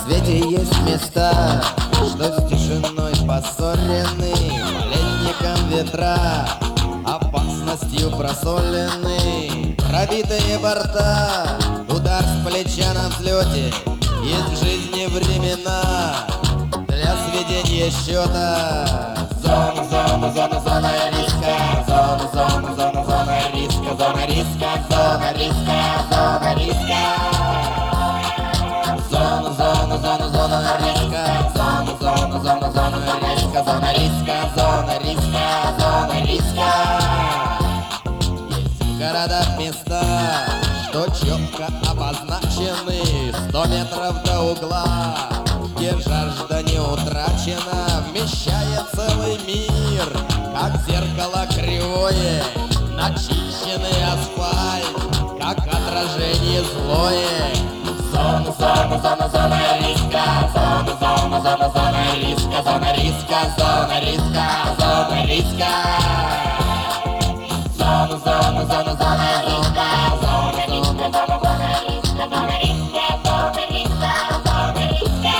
свете есть места, что с тишиной поссорены, молельником ветра, опасностью просолены. Пробитые борта, удар с плеча на взлете. Есть в жизни времена для сведения счета. Зона риска, зона риска, зона риска, зона риска, зона риска. Зона риска, зона риска, зона риска, зона риска, зона риска. Есть в городах места, что четко обозначены, 100 метров до угла, где жажда не утрачена, вмещает целый мир, как зеркало кривое, начищенный асфальт, как отражение злое. Зона риска, зона риска, зона риска, зона риска, зона риска. Зона риска, зона риска, зона риска, зона риска, зона риска.